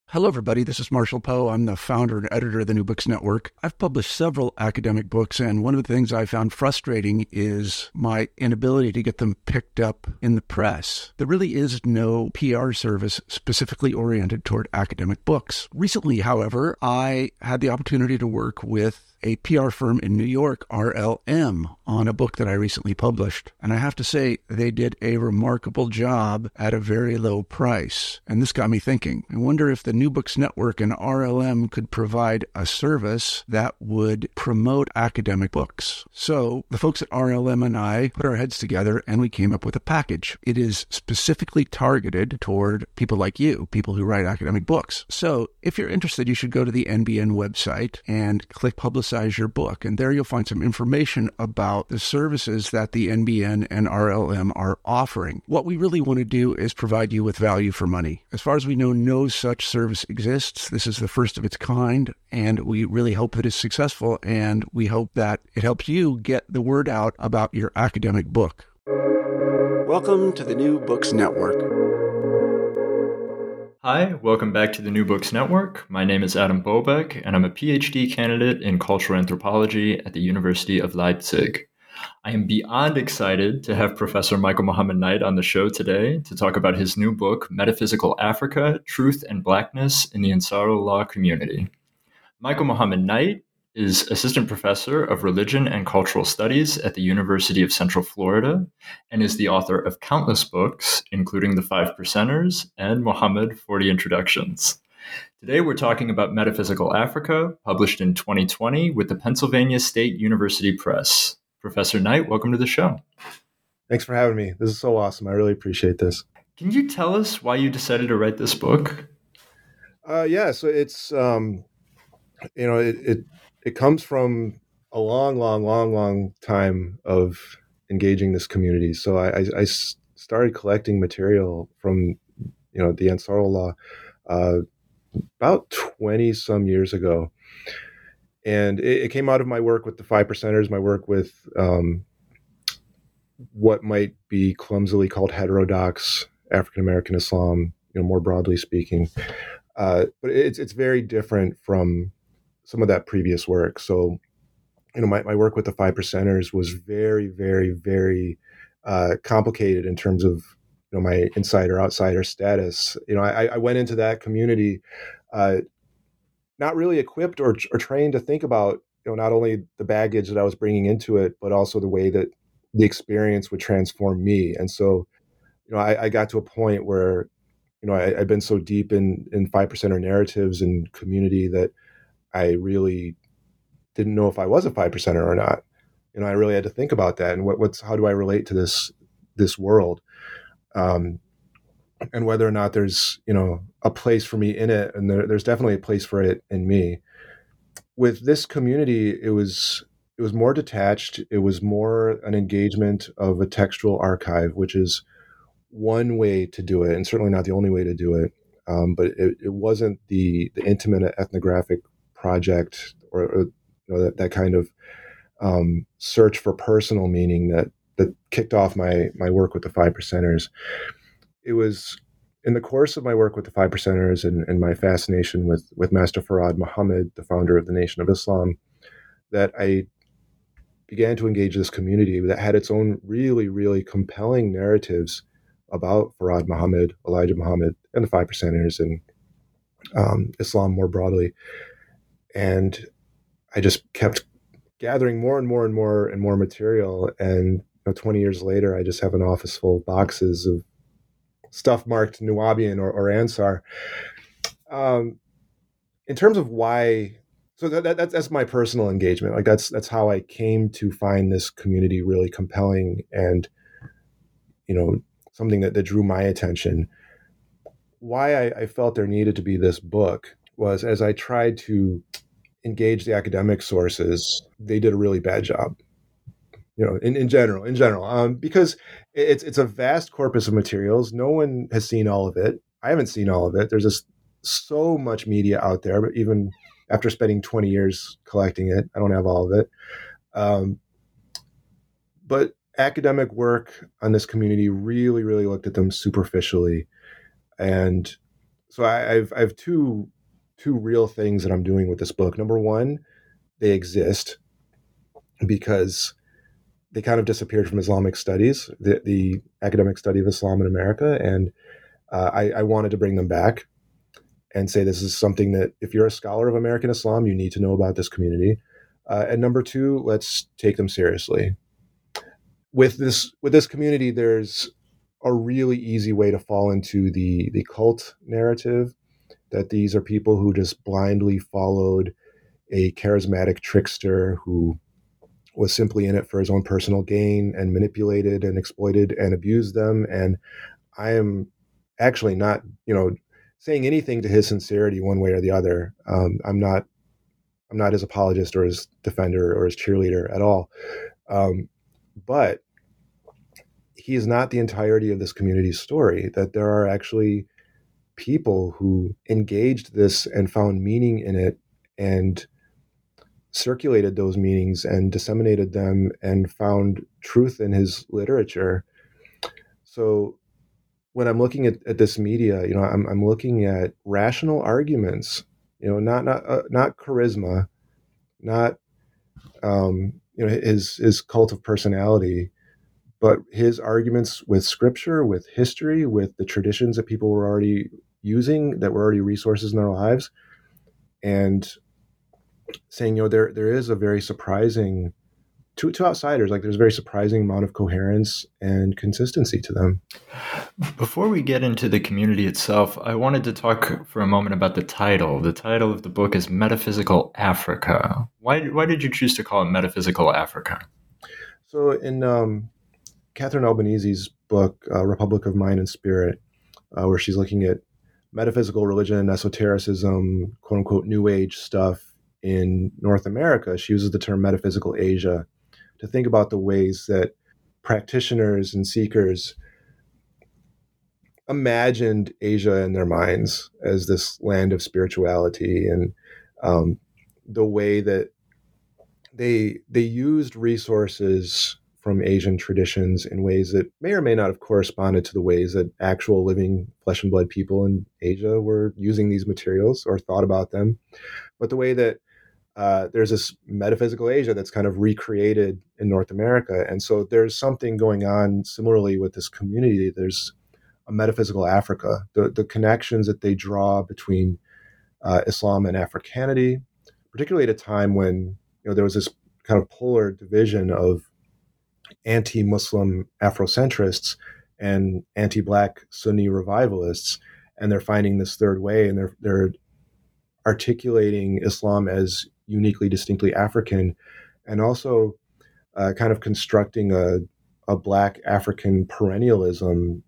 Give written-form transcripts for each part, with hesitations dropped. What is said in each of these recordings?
Hello, everybody. This is Marshall Poe. I'm the founder and editor of the New Books Network. I've published several academic books, and one of the things I found frustrating is my inability to get them picked up in the press. There really is no PR service specifically oriented toward academic books. Recently, however, I had the opportunity to work with a PR firm in New York, RLM, on a book that I recently published. And I have to say, they did a remarkable job at a very low price. And this got me thinking. I wonder if the New Books Network and RLM could provide a service that would promote academic books. So the folks at RLM and I put our heads together and we came up with a package. It is specifically targeted toward people like you, people who write academic books. So if you're interested, you should go to the NBN website and click Publicize Your Book. And there you'll find some information about the services that the NBN and RLM are offering. What we really want to do is provide you with value for money. As far as we know, no such service exists. This is the first of its kind, and we really hope that it's successful, and we hope that it helps you get the word out about your academic book. Welcome to the New Books Network. Hi, welcome back to the New Books Network. My name is Adam Bobeck, and I'm a PhD candidate in cultural anthropology at the University of Leipzig. I am beyond excited to have Professor Michael Muhammad Knight on the show today to talk about his new book, Metaphysical Africa, Truth and Blackness in the Ansarullah Community. Michael Muhammad Knight is Assistant Professor of Religion and Cultural Studies at the University of Central Florida and is the author of countless books, including The Five Percenters and Muhammad 40 Introductions. Today we're talking about Metaphysical Africa, published in 2020 with the Pennsylvania State University Press. Professor Knight, welcome to the show. Thanks for having me. This is so awesome. I really appreciate this. Can you tell us why you decided to write this book? So it's, it comes from a long time of engaging this community. So I started collecting material from, the Ansarullah about 20 some years ago. And it came out of my work with the Five Percenters, my work with what might be clumsily called heterodox African-American Islam, more broadly speaking. But it's very different from some of that previous work. So, my work with the Five Percenters was very, very, very complicated in terms of, my insider-outsider status. I went into that community not really equipped or trained to think about, not only the baggage that I was bringing into it, but also the way that the experience would transform me. And so, I got to a point where, I'd been so deep in Five Percenter narratives and community that I really didn't know if I was a Five Percenter or not. I really had to think about that and how do I relate to this world, and whether or not there's a place for me in it, and there's definitely a place for it in me. With this community, it was more detached. It was more an engagement of a textual archive, which is one way to do it, and certainly not the only way to do it. But it wasn't the intimate ethnographic project or that kind of search for personal meaning that kicked off my work with the Five Percenters. It was in the course of my work with the Five Percenters and my fascination with Master Farad Muhammad, the founder of the Nation of Islam, that I began to engage this community that had its own really, really compelling narratives about Farad Muhammad, Elijah Muhammad, and the Five Percenters and Islam more broadly. And I just kept gathering more and more material. And 20 years later, I just have an office full of boxes of stuff marked Nuwaubian or Ansar. In terms of why, so that's my personal engagement. Like that's how I came to find this community really compelling and, something that drew my attention. Why I felt there needed to be this book was, as I tried to engage the academic sources, they did a really bad job. In general, because it's a vast corpus of materials. No one has seen all of it. I haven't seen all of it. There's just so much media out there, but even after spending 20 years collecting it, I don't have all of it. But academic work on this community really, really looked at them superficially and so I have two real things that I'm doing with this book. Number one, they exist because they kind of disappeared from Islamic studies, the academic study of Islam in America, and I wanted to bring them back and say this is something that if you're a scholar of American Islam, you need to know about this community. And number two, let's take them seriously. With this community, there's a really easy way to fall into the cult narrative that these are people who just blindly followed a charismatic trickster who was simply in it for his own personal gain and manipulated and exploited and abused them. And I am actually not, saying anything to his sincerity one way or the other. I'm not his apologist or his defender or his cheerleader at all. But he is not the entirety of this community's story, that there are actually people who engaged this and found meaning in it and circulated those meanings and disseminated them and found truth in his literature. So when I'm looking at this media, I'm looking at rational arguments, not charisma, not his cult of personality, but his arguments with scripture, with history, with the traditions that people were already using, that were already resources in their lives, and saying, there is a very surprising, to outsiders, like there's a very surprising amount of coherence and consistency to them. Before we get into the community itself, I wanted to talk for a moment about the title. The title of the book is Metaphysical Africa. Why did you choose to call it Metaphysical Africa? So in Catherine Albanese's book, Republic of Mind and Spirit, where she's looking at metaphysical religion, esotericism, quote unquote, New Age stuff in North America, she uses the term metaphysical Asia to think about the ways that practitioners and seekers imagined Asia in their minds as this land of spirituality, and the way that they used resources from Asian traditions in ways that may or may not have corresponded to the ways that actual living flesh and blood people in Asia were using these materials or thought about them. But the way that there's this metaphysical Asia that's kind of recreated in North America. And so there's something going on similarly with this community. There's a metaphysical Africa, the connections that they draw between Islam and Africanity, particularly at a time when there was this kind of polar division of anti-Muslim Afrocentrists and anti-Black Sunni revivalists, and they're finding this third way, and they're articulating Islam as uniquely, distinctly African, and also kind of constructing a Black African perennialism.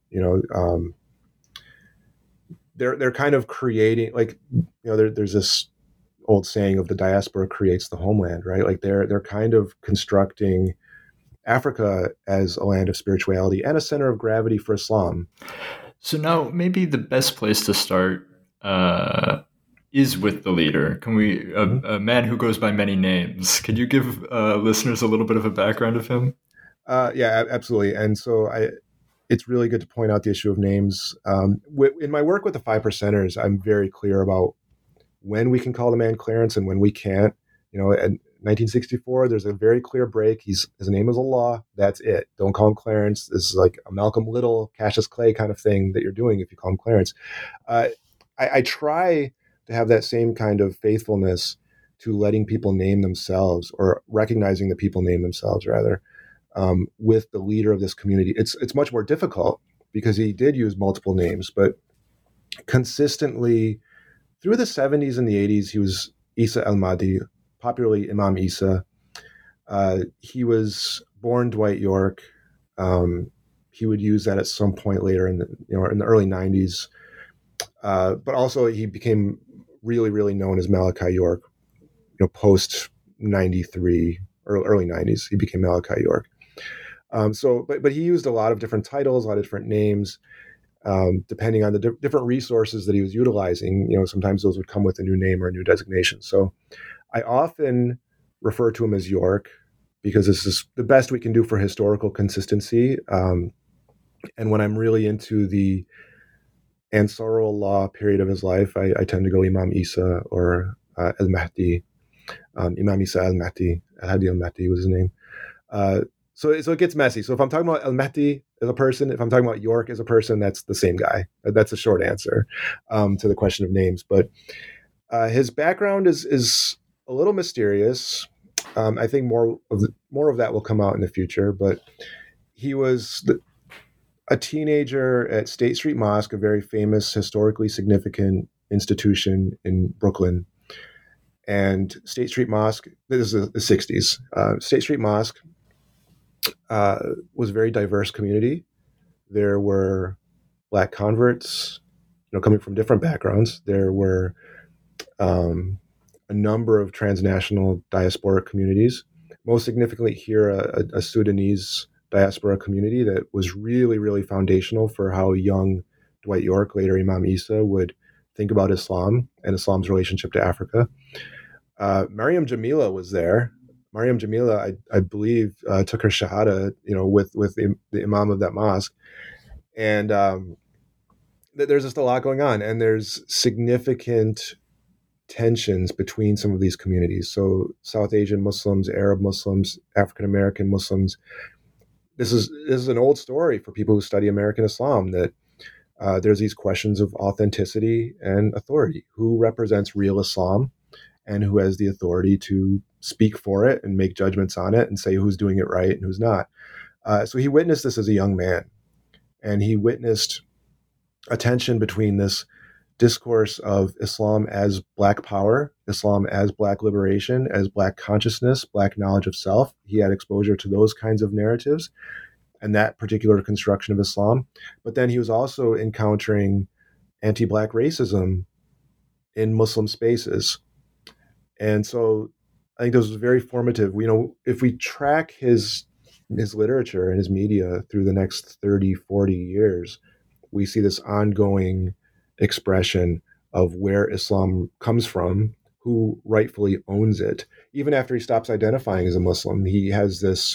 They're kind of creating, like, there's this old saying of the diaspora creates the homeland, right? Like they're kind of constructing Africa as a land of spirituality and a center of gravity for Islam. So now maybe the best place to start is with the leader. Can we, a man who goes by many names, can you give listeners a little bit of a background of him? Yeah, absolutely. And so it's really good to point out the issue of names. In my work with the 5%ers, I'm very clear about when we can call the man Clarence and when we can't. In 1964, there's a very clear break. His name is Allah. That's it. Don't call him Clarence. This is like a Malcolm Little, Cassius Clay kind of thing that you're doing if you call him Clarence. I try to have that same kind of faithfulness to letting people name themselves, or recognizing that people name themselves, rather, with the leader of this community. It's much more difficult because he did use multiple names, but consistently through the 70s and the 80s, he was Isa al-Mahdi, popularly Imam Isa. He was born Dwight York. He would use that at some point later in the early 90s. But also he became really, really known as Malachi York, post 93 or early 90s. He became Malachi York. But he used a lot of different titles, a lot of different names, depending on the different resources that he was utilizing. Sometimes those would come with a new name or a new designation. So I often refer to him as York because this is the best we can do for historical consistency. And when I'm really into the Ansarullah period of his life, I tend to go Imam Isa or al-Mahdi. Imam Isa al-Mahdi, al-Hadi al-Mahdi was his name. So it gets messy. So if I'm talking about al-Mahdi as a person, if I'm talking about York as a person, that's the same guy. That's a short answer to the question of names. But his background is a little mysterious. I think more of that will come out in the future. But he was a teenager at State Street Mosque, a very famous, historically significant institution in Brooklyn. And State Street Mosque, this is the 60s. State Street Mosque was a very diverse community. There were Black converts, coming from different backgrounds. There were a number of transnational diasporic communities. Most significantly here, a Sudanese diaspora community that was really, really foundational for how young Dwight York, later Imam Isa, would think about Islam and Islam's relationship to Africa. Maryam Jamila was there. Maryam Jamila, I believe, took her Shahada, with the Imam of that mosque. And there's just a lot going on. And there's significant tensions between some of these communities. So South Asian Muslims, Arab Muslims, African American Muslims. This is an old story for people who study American Islam, that there's these questions of authenticity and authority. Who represents real Islam and who has the authority to speak for it and make judgments on it and say who's doing it right and who's not? So he witnessed this as a young man, and he witnessed a tension between this discourse of Islam as Black power, Islam as Black liberation, as Black consciousness, Black knowledge of self. He had exposure to those kinds of narratives and that particular construction of Islam. But then he was also encountering anti-Black racism in Muslim spaces. And so I think this was very formative. If we track his literature and his media through the next 30, 40 years, we see this ongoing expression of where Islam comes from, who rightfully owns it. Even after he stops identifying as a Muslim, he has this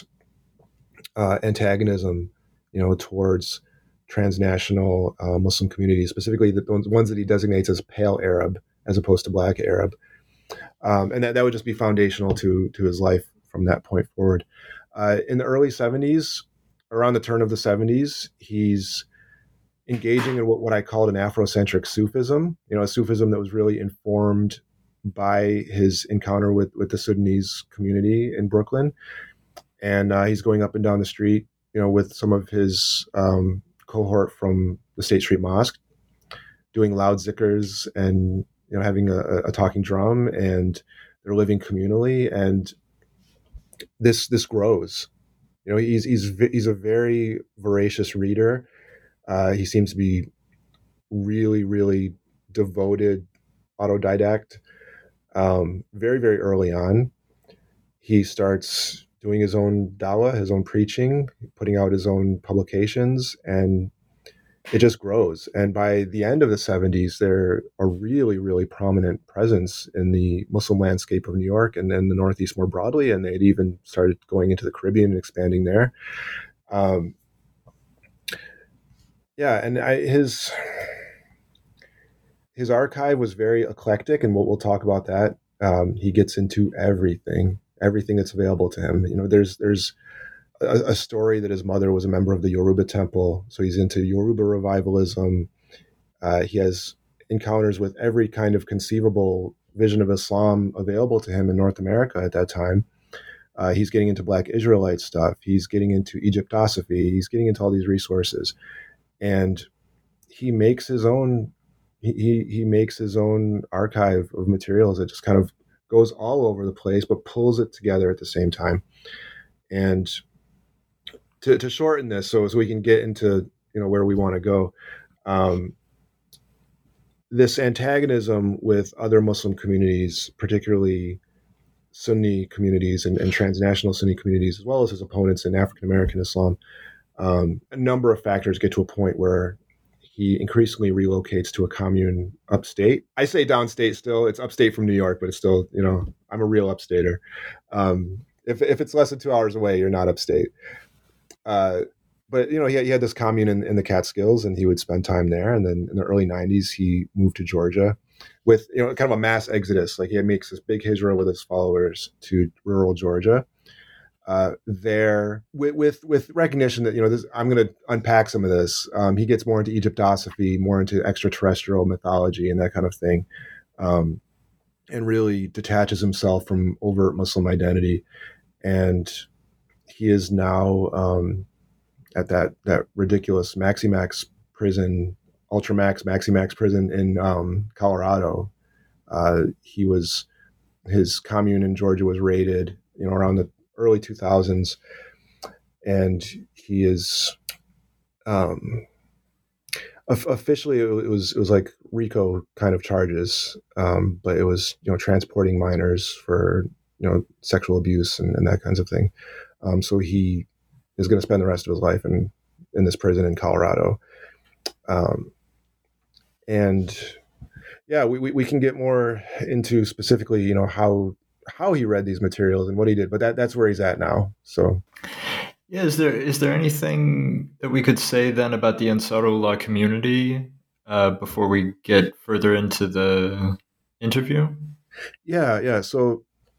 antagonism, towards transnational Muslim communities, specifically the ones that he designates as pale Arab as opposed to Black Arab. And that would just be foundational to his life from that point forward. In the early 70s, around the turn of the 70s, he's engaging in what I called an Afrocentric Sufism, a Sufism that was really informed by his encounter with the Sudanese community in Brooklyn. And he's going up and down the street, with some of his cohort from the State Street Mosque, doing loud zikrs and, having a talking drum, and they're living communally. And this grows. He's a very voracious reader. He seems to be really, really devoted autodidact. Very, very early on, he starts doing his own dawah, his own preaching, putting out his own publications, and it just grows. And by the end of the 70s, they're a really, really prominent presence in the Muslim landscape of New York and then the Northeast more broadly. And they'd even started going into the Caribbean and expanding there. And his archive was very eclectic, and we'll talk about that. He gets into everything that's available to him. There's a story that his mother was a member of the Yoruba temple, so he's into Yoruba revivalism. He has encounters with every kind of conceivable vision of Islam available to him in North America at that time. He's getting into Black Israelite stuff. He's getting into Egyptosophy. He's getting into all these resources. And he makes his own he makes his own archive of materials that just kind of goes all over the place, but pulls it together at the same time. And to shorten this, so we can get into where we want to go, this antagonism with other Muslim communities, particularly Sunni communities and transnational Sunni communities, as well as his opponents in African American Islam, a number of factors get to a point where he increasingly relocates to a commune upstate. I say downstate still. It's upstate from New York, but it's still, I'm a real upstater. If it's less than 2 hours away, you're not upstate. But but he had this commune in the Catskills, and he would spend time there. And then in the early '90s, he moved to Georgia with kind of a mass exodus. Like he makes this big hijra with his followers to rural Georgia. There with recognition that this, I'm going to unpack some of this. He gets more into Egyptosophy, more into extraterrestrial mythology and that kind of thing, and really detaches himself from overt Muslim identity. And he is now at that ridiculous Maximax prison, Maximax prison in Colorado. His commune in Georgia was raided, around the early 2000s, and he is officially it was like RICO kind of charges, but it was transporting minors for sexual abuse and that kinds of thing. So he is going to spend the rest of his life in this prison in Colorado, and yeah, we can get more into specifically how he read these materials and what he did, but that's where he's at now. So yeah, is there anything that we could say then about the Ansarullah community before we get further into the interview? Yeah. So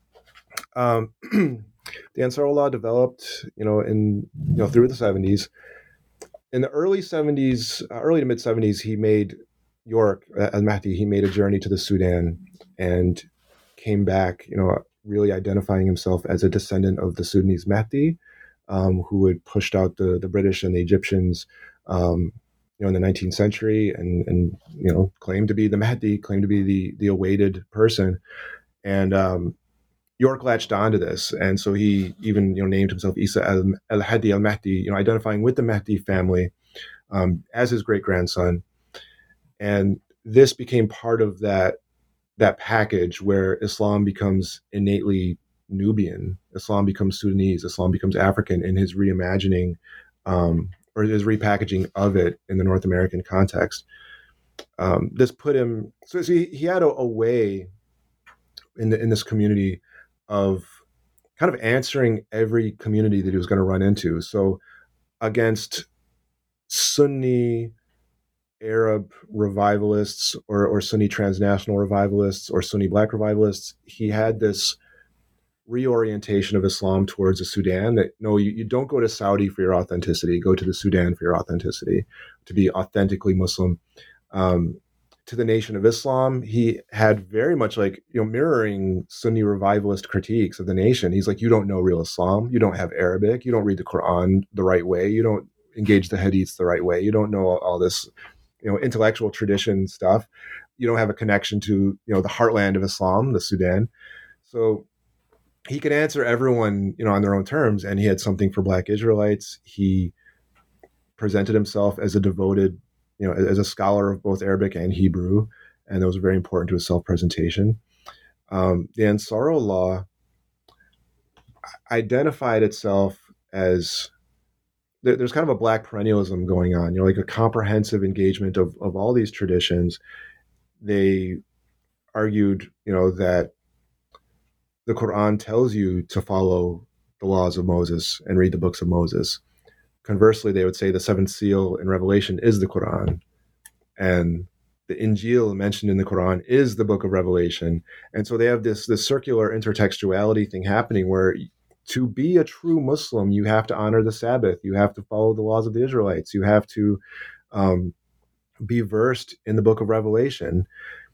the Ansarullah developed in through the 70s. In the early 70s, early to mid 70s, he made York al-Mahdi. He made a journey to the Sudan and came back, really identifying himself as a descendant of the Sudanese Mahdi, who had pushed out the British and the Egyptians, in the 19th century, and claimed to be the Mahdi, claimed to be the awaited person, and York latched onto this, and so he even named himself Isa al-Hadi al-Mahdi, identifying with the Mahdi family as his great grandson, and this became part of that package where Islam becomes innately Nubian, Islam becomes Sudanese, Islam becomes African in his reimagining or his repackaging of it in the North American context. This put him, so he had a way in this community of kind of answering every community that he was going to run into. So against Sunni Arab revivalists or Sunni transnational revivalists or Sunni black revivalists, he had this reorientation of Islam towards the Sudan that, no, you don't go to Saudi for your authenticity, go to the Sudan for your authenticity, to be authentically Muslim. To the Nation of Islam, he had very much mirroring Sunni revivalist critiques of the nation. He's like, you don't know real Islam, you don't have Arabic, you don't read the Quran the right way, you don't engage the hadiths the right way, you don't know all this intellectual tradition stuff, you don't have a connection to the heartland of Islam, the Sudan. So he could answer everyone on their own terms, and he had something for Black Israelites. He presented himself as a devoted, as a scholar of both Arabic and Hebrew, and that was very important to his self-presentation. The Ansarullah identified itself as, there's kind of a Black perennialism going on, like a comprehensive engagement of all these traditions. They argued, that the Quran tells you to follow the laws of Moses and read the books of Moses. Conversely, they would say the seventh seal in Revelation is the Quran, and the Injil mentioned in the Quran is the book of Revelation. And so they have this circular intertextuality thing happening where to be a true Muslim, you have to honor the Sabbath, you have to follow the laws of the Israelites, you have to be versed in the book of Revelation.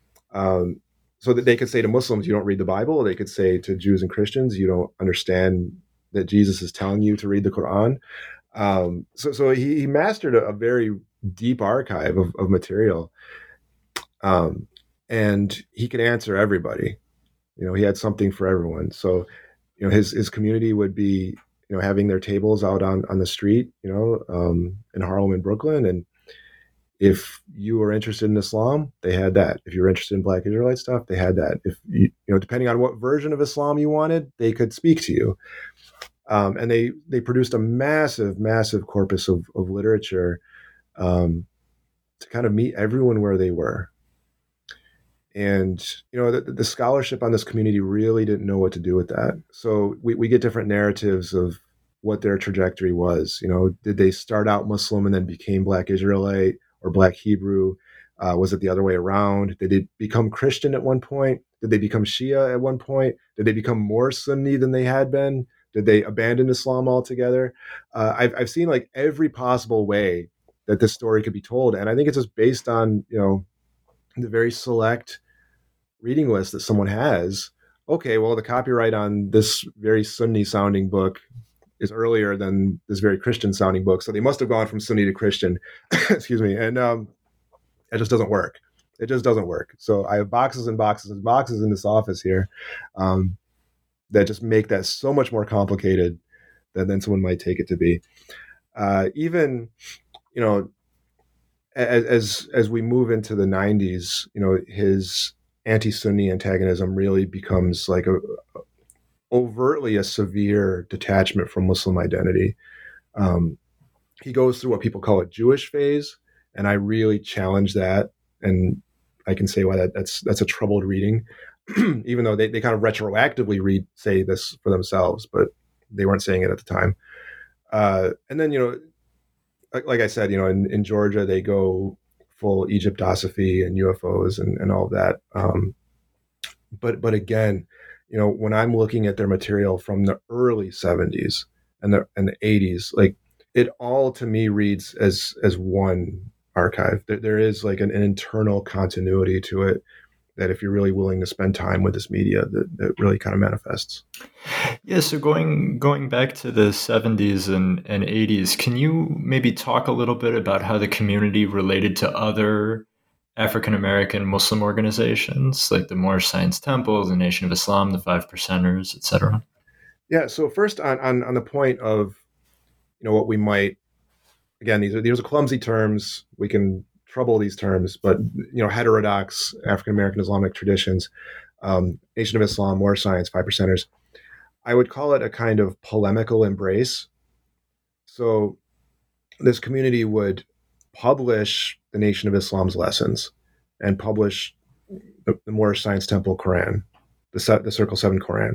So that they could say to Muslims, you don't read the Bible. They could say to Jews and Christians, you don't understand that Jesus is telling you to read the Quran. So he mastered a very deep archive of material, and he could answer everybody. He had something for everyone. So his community would be having their tables out on the street, in Harlem and Brooklyn, and if you were interested in Islam, they had that. If you were interested in Black Israelite stuff, they had that. If depending on what version of Islam you wanted, they could speak to you. And they produced a massive corpus of literature to kind of meet everyone where they were. And the scholarship on this community really didn't know what to do with that. So we get different narratives of what their trajectory was. Did they start out Muslim and then became Black Israelite or Black Hebrew? Was it the other way around? Did they become Christian at one point? Did they become Shia at one point? Did they become more Sunni than they had been? Did they abandon Islam altogether? I've seen like every possible way that this story could be told, and I think it's just based on the very select reading list that someone has. Okay, well, the copyright on this very Sunni sounding book is earlier than this very Christian sounding book, so they must have gone from Sunni to Christian. Excuse me, and it just doesn't work. It just doesn't work. So I have boxes and boxes and boxes in this office here that just make that so much more complicated than someone might take it to be. Even, as we move into the 90s, his anti-Sunni antagonism really becomes like overtly a severe detachment from Muslim identity. He goes through what people call a Jewish phase, and I really challenge that. And I can say why that's a troubled reading, even though they kind of retroactively say this for themselves, but they weren't saying it at the time. And then, like I said, in Georgia, they go full Egyptosophy and UFOs and all of that. But again, when I'm looking at their material from the early 70s and the 80s, like it all to me reads as one archive. There is like an internal continuity to it that if you're really willing to spend time with this media, that really kind of manifests. Yeah, so going back to the 70s and 80s, can you maybe talk a little bit about how the community related to other African-American Muslim organizations, like the Moorish Science Temple, the Nation of Islam, the Five Percenters, etc.? Yeah, so first on the point of, what we might, again, these are clumsy terms. We can trouble these terms, but heterodox African-American Islamic traditions, Nation of Islam, Moorish Science, Five Percenters, I would call it a kind of polemical embrace. So this community would publish the Nation of Islam's lessons and publish the Moorish Science Temple Quran, the Circle 7 Quran.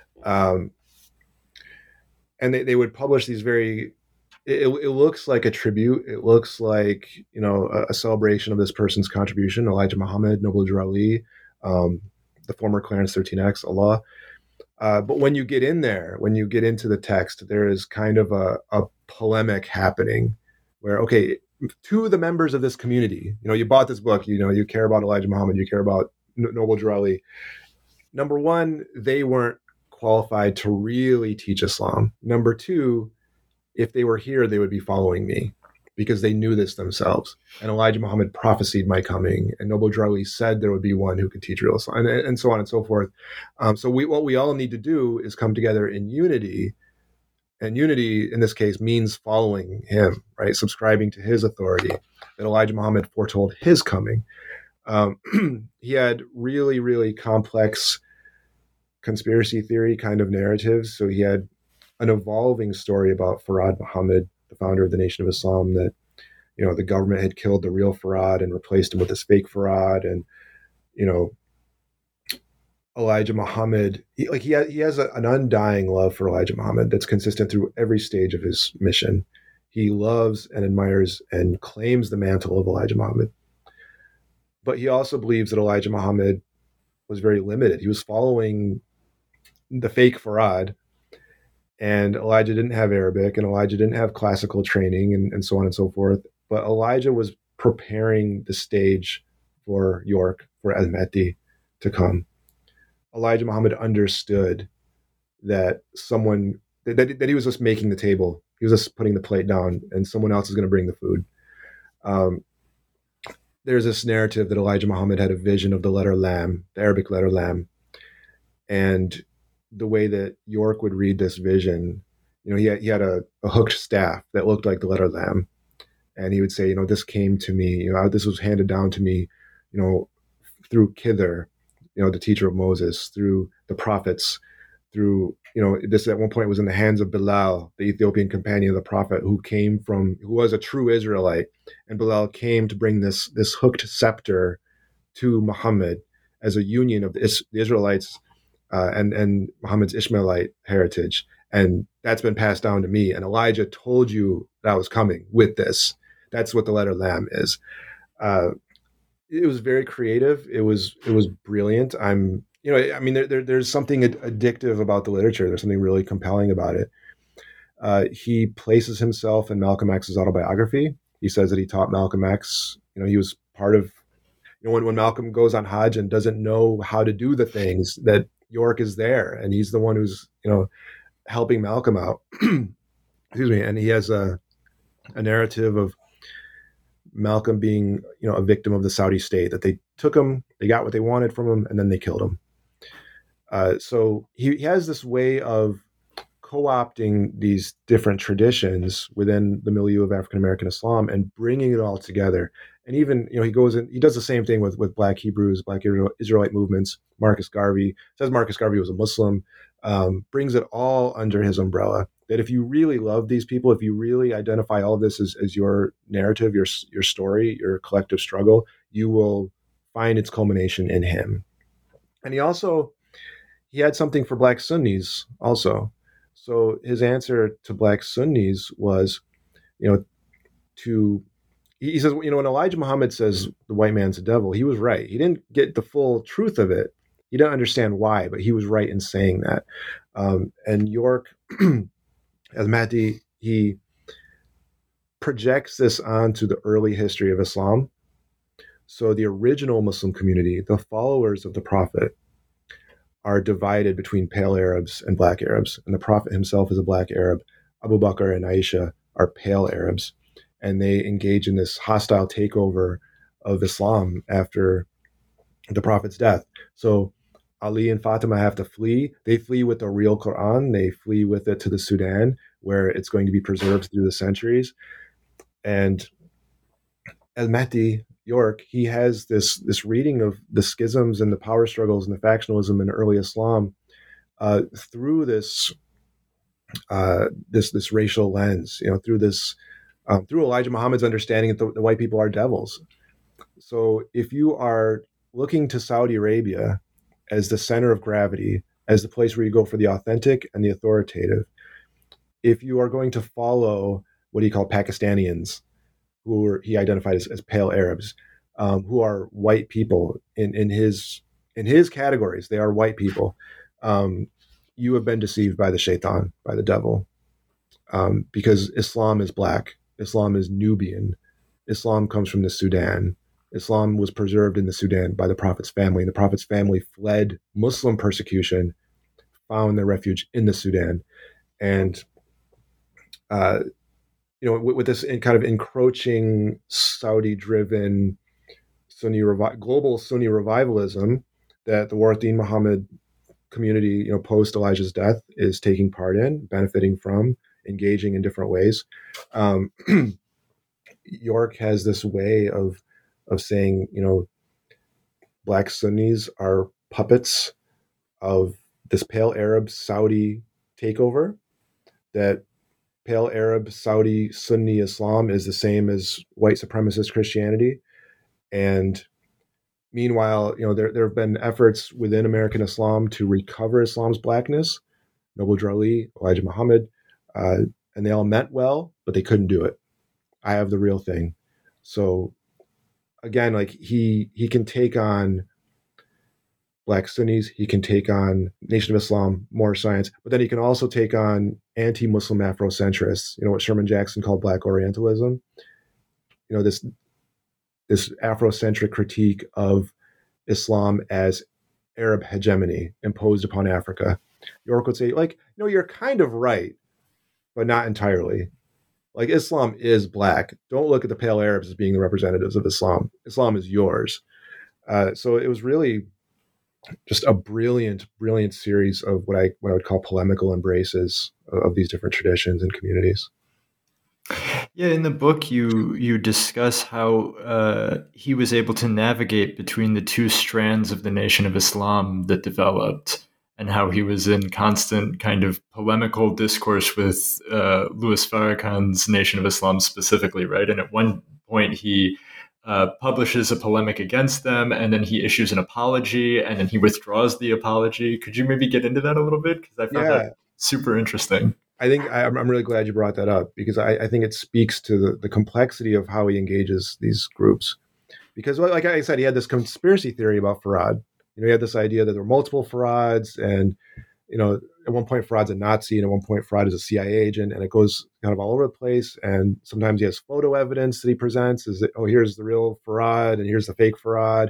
And they would publish these very, it looks like a tribute. It looks like, a celebration of this person's contribution, Elijah Muhammad, Noble Drew Ali, the former Clarence 13X, Allah. But when you get in there, when you get into the text, there is kind of a polemic happening where, okay, to the members of this community, you bought this book, you care about Elijah Muhammad, you care about Noble Drew Ali. Number one, they weren't qualified to really teach Islam. Number two, if they were here, they would be following me because they knew this themselves. And Elijah Muhammad prophesied my coming, and Noble Drew Ali said there would be one who could teach real Islam, and so on and so forth. So what we all need to do is come together in unity. And unity, in this case, means following him, right? Subscribing to his authority, that Elijah Muhammad foretold his coming. He had really, really complex conspiracy theory kind of narratives. So he had an evolving story about Farad Muhammad, the founder of the Nation of Islam, that, the government had killed the real Farad and replaced him with this fake Farad. And, Elijah Muhammad, he has an undying love for Elijah Muhammad that's consistent through every stage of his mission. He loves and admires and claims the mantle of Elijah Muhammad. But he also believes that Elijah Muhammad was very limited. He was following the fake Farad, and Elijah didn't have Arabic, and Elijah didn't have classical training, and so on and so forth. But Elijah was preparing the stage for York, for Al-Mahdi to come. Elijah Muhammad understood that that he was just making the table. He was just putting the plate down, and someone else is going to bring the food. There's this narrative that Elijah Muhammad had a vision of the letter Lam, the Arabic letter Lam. And the way that York would read this vision, he had a hooked staff that looked like the letter Lam. And he would say, this came to me, this was handed down to me, through Khidr, the teacher of Moses, through the prophets, through, this at one point was in the hands of Bilal, the Ethiopian companion of the prophet, who was a true Israelite. And Bilal came to bring this hooked scepter to Muhammad as a union of the Israelites and Muhammad's Ishmaelite heritage. And that's been passed down to me. And Elijah told you that I was coming with this. That's what the letter Lamb is. It was very creative. It was brilliant. There's something addictive about the literature. There's something really compelling about it. He places himself in Malcolm X's autobiography. He says that he taught Malcolm X. He was part of, when Malcolm goes on Hajj and doesn't know how to do the things, that York is there, and he's the one who's, helping Malcolm out. Excuse me. And he has a narrative of Malcolm being, a victim of the Saudi state, that they took him, they got what they wanted from him, and then they killed him. So he has this way of co-opting these different traditions within the milieu of African-American Islam and bringing it all together. And even, he goes in, he does the same thing with Black Hebrews, Black Israelite movements. Marcus Garvey says Marcus Garvey was a Muslim, brings it all under his umbrella. That if you really love these people, if you really identify all of this as your narrative, your story, your collective struggle, you will find its culmination in him. And he had something for Black Sunnis also. So his answer to Black Sunnis was, he says, when Elijah Muhammad says the white man's the devil, he was right. He didn't get the full truth of it. He didn't understand why, but he was right in saying that. And York, as Mahdi, he projects this onto the early history of Islam. So the original Muslim community, the followers of the Prophet, are divided between pale Arabs and black Arabs. And the Prophet himself is a black Arab. Abu Bakr and Aisha are pale Arabs. And they engage in this hostile takeover of Islam after the Prophet's death. So Ali and Fatima have to flee. They flee with the real Quran. They flee with it to the Sudan, where it's going to be preserved through the centuries. And al-Mahdi, York, he has this reading of the schisms and the power struggles and the factionalism in early Islam through this racial lens, through Elijah Muhammad's understanding that the white people are devils. So if you are looking to Saudi Arabia as the center of gravity, as the place where you go for the authentic and the authoritative, if you are going to follow what he called Pakistanians, who he identified as pale Arabs, who are white people in his categories, they are white people. You have been deceived by the shaitan, by the devil, because Islam is black. Islam is Nubian. Islam comes from the Sudan. Islam was preserved in the Sudan by the Prophet's family. The Prophet's family fled Muslim persecution, found their refuge in the Sudan. And, with this kind of encroaching Saudi-driven global Sunni revivalism that the Warath Deen Muhammad community, post Elijah's death, is taking part in, benefiting from, engaging in different ways. York has this way of saying, Black Sunnis are puppets of this pale Arab Saudi takeover, that pale Arab Saudi Sunni Islam is the same as white supremacist Christianity. And meanwhile, there have been efforts within American Islam to recover Islam's blackness. Noble Drew Ali, Elijah Muhammad, and they all meant well, but they couldn't do it. I have the real thing. So again, he can take on Black Sunnis, he can take on Nation of Islam, More Science, but then he can also take on anti-Muslim Afrocentrists, what Sherman Jackson called Black Orientalism. This Afrocentric critique of Islam as Arab hegemony imposed upon Africa. York would say, you're kind of right, but not entirely. Islam is black. Don't look at the pale Arabs as being the representatives of Islam. Islam is yours. So it was really just a brilliant, brilliant series of what I would call polemical embraces of these different traditions and communities. Yeah, in the book, you discuss how he was able to navigate between the two strands of the Nation of Islam that developed, and how he was in constant kind of polemical discourse with Louis Farrakhan's Nation of Islam specifically, right? And at one point, he publishes a polemic against them, and then he issues an apology, and then he withdraws the apology. Could you maybe get into that a little bit? Because I found that super interesting. I think I'm really glad you brought that up, because I think it speaks to the complexity of how he engages these groups. Because, like I said, he had this conspiracy theory about Farad. He had this idea that there were multiple Farads, and at one point Farad's a Nazi, and at one point Farad is a CIA agent, and it goes kind of all over the place. And sometimes he has photo evidence that he presents, is that, oh, here's the real Farad, and here's the fake Farad.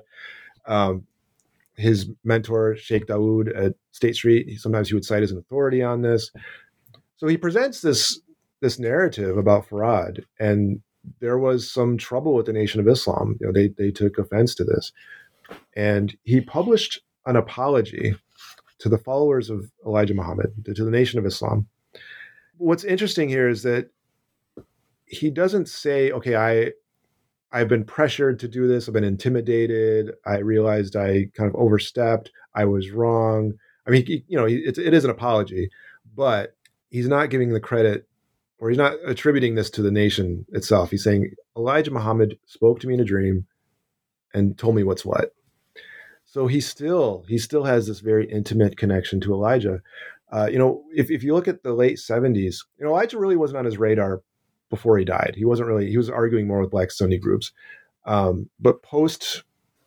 His mentor, Sheikh Dawood at State Street, sometimes he would cite as an authority on this. So he presents this narrative about Farad, and there was some trouble with the Nation of Islam. They took offense to this, and he published an apology to the followers of Elijah Muhammad, to the Nation of Islam. What's interesting here is that he doesn't say, okay, I've been pressured to do this. I've been intimidated. I realized I kind of overstepped. I was wrong. I mean, it is an apology, but he's not giving the credit, or he's not attributing this to the nation itself. He's saying Elijah Muhammad spoke to me in a dream and told me what's what. So he still has this very intimate connection to Elijah. If you look at the late 70s, Elijah really wasn't on his radar before he died. He was arguing more with Black Sunni groups. But post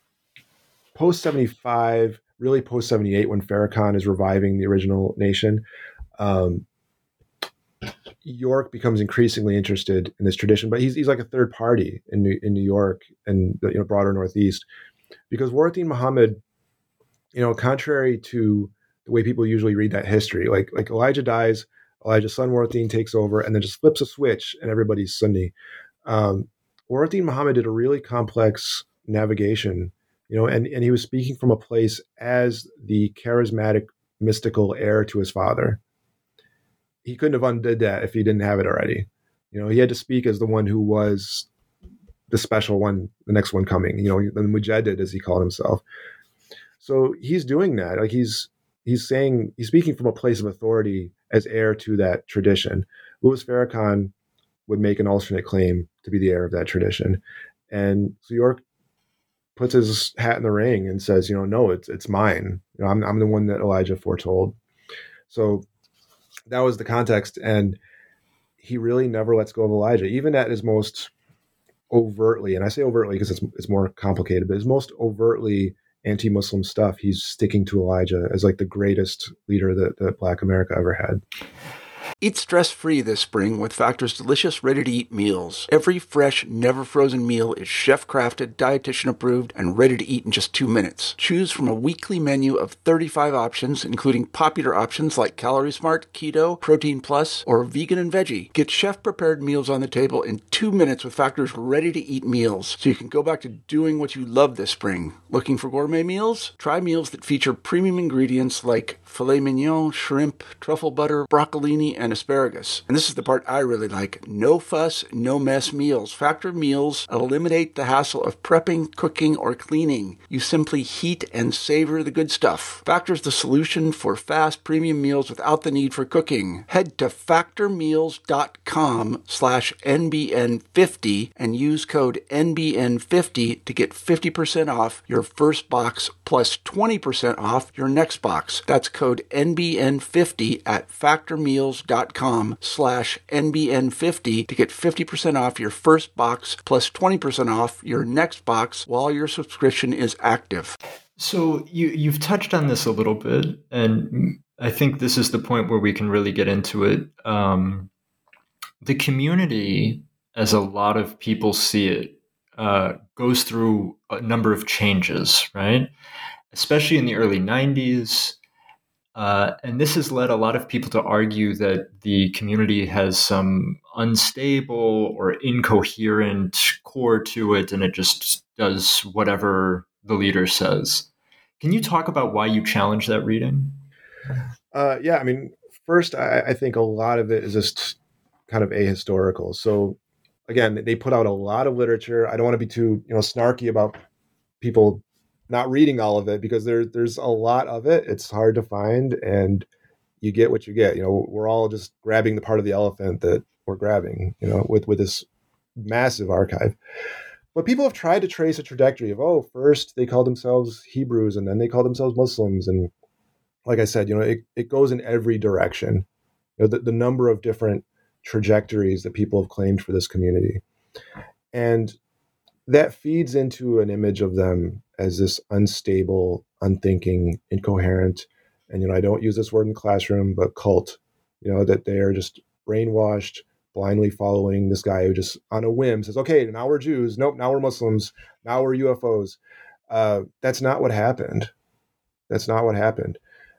75, really post 78, when Farrakhan is reviving the original nation, York becomes increasingly interested in this tradition, but he's like a third party in New York and the broader Northeast, because Warathin Muhammad, contrary to the way people usually read that history, like Elijah dies, Elijah's son Warathin takes over, and then just flips a switch and everybody's Sunni. Warathin Muhammad did a really complex navigation, and he was speaking from a place as the charismatic, mystical heir to his father. He couldn't have undid that if he didn't have it already. He had to speak as the one who was the special one, the next one coming, the Mujaddid, as he called himself. So he's doing that. Like he's speaking from a place of authority as heir to that tradition. Louis Farrakhan would make an alternate claim to be the heir of that tradition. And so York puts his hat in the ring and says, no, it's mine. I'm the one that Elijah foretold. So that was the context, and he really never lets go of Elijah, even at his most overtly, and I say overtly because it's more complicated, but his most overtly anti-Muslim stuff, he's sticking to Elijah as like the greatest leader that Black America ever had. Eat stress-free this spring with Factor's delicious, ready-to-eat meals. Every fresh, never-frozen meal is chef-crafted, dietitian-approved, and ready to eat in just 2 minutes. Choose from a weekly menu of 35 options, including popular options like Calorie Smart, Keto, Protein Plus, or Vegan and Veggie. Get chef-prepared meals on the table in 2 minutes with Factor's ready-to-eat meals, so you can go back to doing what you love this spring. Looking for gourmet meals? Try meals that feature premium ingredients like filet mignon, shrimp, truffle butter, broccolini, and asparagus. And this is the part I really like. No fuss, no mess meals. Factor meals eliminate the hassle of prepping, cooking, or cleaning. You simply heat and savor the good stuff. Factor's the solution for fast premium meals without the need for cooking. Head to factormeals.com/NBN50 and use code NBN50 to get 50% off your first box plus 20% off your next box. That's code NBN50 at factormeals.com/NBN50 to get 50% off your first box plus 20% off your next box while your subscription is active. So you've touched on this a little bit, and I think this is the point where we can really get into it. The community, as a lot of people see it, goes through a number of changes, right? Especially in the early 90s. And this has led a lot of people to argue that the community has some unstable or incoherent core to it, and it just does whatever the leader says. Can you talk about why you challenge that reading? Yeah, I mean, first, I think a lot of it is just kind of ahistorical. So again, they put out a lot of literature. I don't want to be too snarky about people not reading all of it, because there's a lot of it. It's hard to find, and you get what you get. We're all just grabbing the part of the elephant that we're grabbing, with this massive archive. But people have tried to trace a trajectory of, first they called themselves Hebrews, and then they called themselves Muslims, and like I said, it goes in every direction. The number of different trajectories that people have claimed for this community. And that feeds into an image of them as this unstable, unthinking, incoherent, and I don't use this word in the classroom, but cult. That they are just brainwashed, blindly following this guy who just on a whim says, "Okay, now we're Jews. Nope, now we're Muslims. Now we're UFOs." That's not what happened. That's not what happened.